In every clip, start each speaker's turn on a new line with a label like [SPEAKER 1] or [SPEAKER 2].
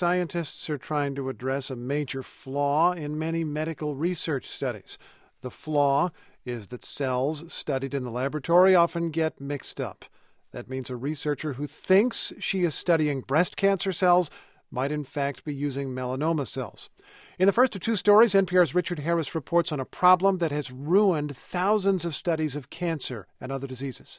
[SPEAKER 1] scientists are trying to address a major flaw in many medical research studies. The flaw is that cells studied in the laboratory often get mixed up. That means a researcher who thinks she is studying breast cancer cells might in fact be using melanoma cells. In the first of two stories, NPR's Richard Harris reports on a problem that has ruined thousands of studies of cancer and other diseases.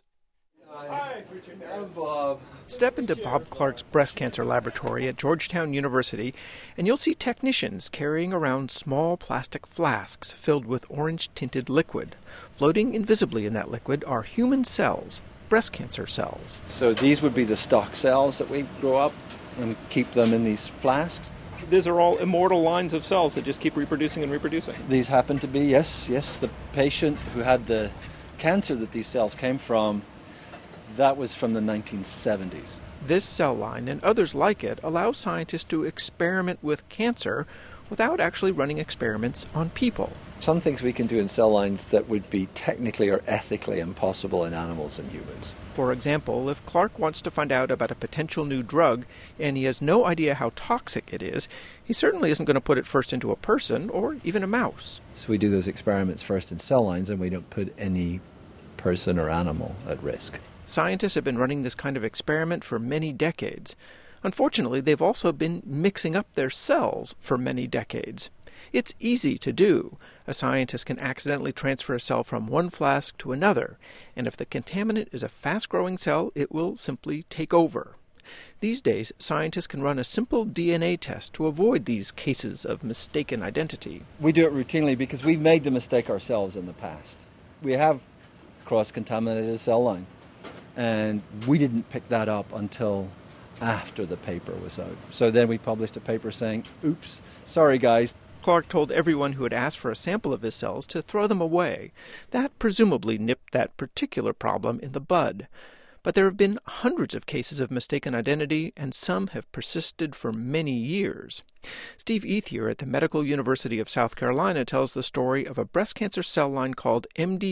[SPEAKER 2] Hi, I'm Bob. Step into Bob Clark's breast cancer laboratory at Georgetown University, and you'll see technicians carrying around small plastic flasks filled with orange-tinted liquid. Floating invisibly in that liquid are human cells, breast cancer cells.
[SPEAKER 3] So these would be the stock cells that we grow up and keep them in these flasks.
[SPEAKER 2] These are all immortal lines of cells that just keep reproducing and reproducing.
[SPEAKER 3] These happen to be, yes, the patient who had the cancer that these cells came from. That was from the 1970s.
[SPEAKER 2] This cell line and others like it allow scientists to experiment with cancer without actually running experiments on people.
[SPEAKER 3] Some things we can do in cell lines that would be technically or ethically impossible in animals and humans.
[SPEAKER 2] For example, if Clark wants to find out about a potential new drug and he has no idea how toxic it is, he certainly isn't going to put it first into a person or even a mouse.
[SPEAKER 3] So we do those experiments first in cell lines and we don't put any person or animal at risk.
[SPEAKER 2] Scientists have been running this kind of experiment for many decades. Unfortunately, they've also been mixing up their cells for many decades. It's easy to do. A scientist can accidentally transfer a cell from one flask to another, and if the contaminant is a fast-growing cell, it will simply take over. These days, scientists can run a simple DNA test to avoid these cases of mistaken identity.
[SPEAKER 3] We do it routinely because we've made the mistake ourselves in the past. We have cross-contaminated a cell line. And we didn't pick that up until after the paper was out. So then we published a paper saying, oops, sorry guys.
[SPEAKER 2] Clark told everyone who had asked for a sample of his cells to throw them away. That presumably nipped that particular problem in the bud. But there have been hundreds of cases of mistaken identity, and some have persisted for many years. Steve Ethier at the Medical University of South Carolina tells the story of a breast cancer cell line called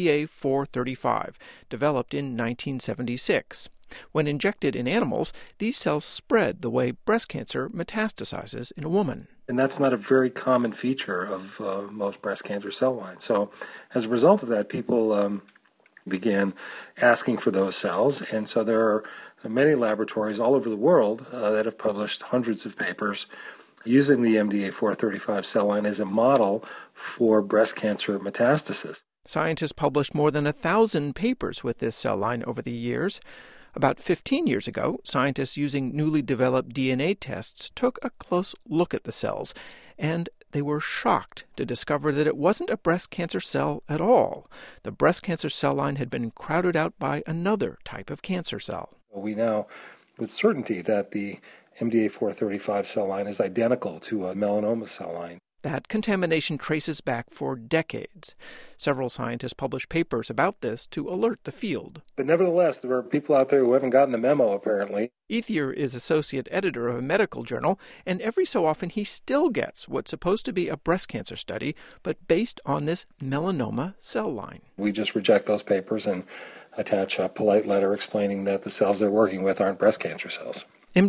[SPEAKER 2] MDA435, developed in 1976. When injected in animals, these cells spread the way breast cancer metastasizes in a woman.
[SPEAKER 4] And that's not a very common feature of most breast cancer cell lines. So as a result of that, people began asking for those cells, and so there are many laboratories all over the world that have published hundreds of papers using the MDA435 cell line as a model for breast cancer metastasis.
[SPEAKER 2] Scientists published more than 1,000 papers with this cell line over the years. About 15 years ago, scientists using newly developed DNA tests took a close look at the cells, and they were shocked to discover that it wasn't a breast cancer cell at all. The breast cancer cell line had been crowded out by another type of cancer cell.
[SPEAKER 4] We know with certainty that the MDA435 cell line is identical to a melanoma cell line.
[SPEAKER 2] That contamination traces back for decades. Several scientists published papers about this to alert the field.
[SPEAKER 4] But nevertheless, there are people out there who haven't gotten the memo, apparently.
[SPEAKER 2] Ethier is associate editor of a medical journal, and every so often he still gets what's supposed to be a breast cancer study, but based on this melanoma cell line.
[SPEAKER 4] We just reject those papers and attach a polite letter explaining that the cells they're working with aren't breast cancer cells.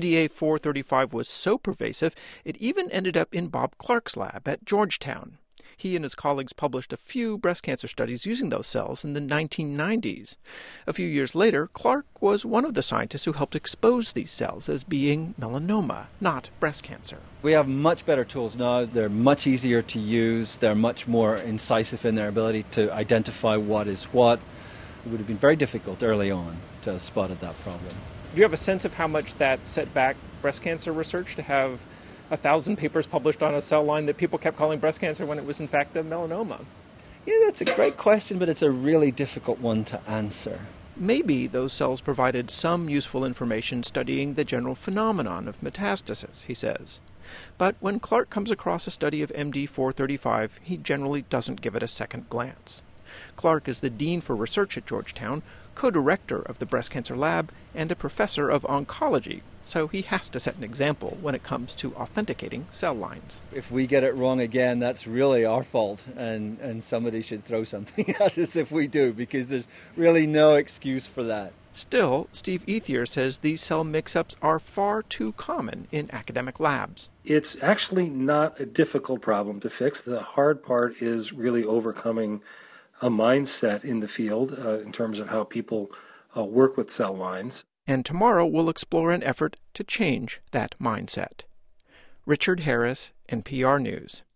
[SPEAKER 2] MDA435 was so pervasive, it even ended up in Bob Clark's lab at Georgetown. He and his colleagues published a few breast cancer studies using those cells in the 1990s. A few years later, Clark was one of the scientists who helped expose these cells as being melanoma, not breast cancer.
[SPEAKER 3] We have much better tools now. They're much easier to use. They're much more incisive in their ability to identify what is what. It would have been very difficult early on to have spotted that problem.
[SPEAKER 2] Do you have a sense of how much that set back breast cancer research to have 1,000 papers published on a cell line that people kept calling breast cancer when it was in fact a melanoma?
[SPEAKER 3] Yeah, that's a great question, but it's a really difficult one to answer.
[SPEAKER 2] Maybe those cells provided some useful information studying the general phenomenon of metastasis, he says. But when Clark comes across a study of MD435, he generally doesn't give it a second glance. Clark is the dean for research at Georgetown, co-director of the breast cancer lab, and a professor of oncology, so he has to set an example when it comes to authenticating cell lines.
[SPEAKER 3] If we get it wrong again, that's really our fault, and somebody should throw something at us if we do, because there's really no excuse for that.
[SPEAKER 2] Still, Steve Ethier says these cell mix-ups are far too common in academic labs.
[SPEAKER 4] It's actually not a difficult problem to fix. The hard part is really overcoming a mindset in the field in terms of how people work with cell lines.
[SPEAKER 2] And tomorrow we'll explore an effort to change that mindset. Richard Harris, NPR News.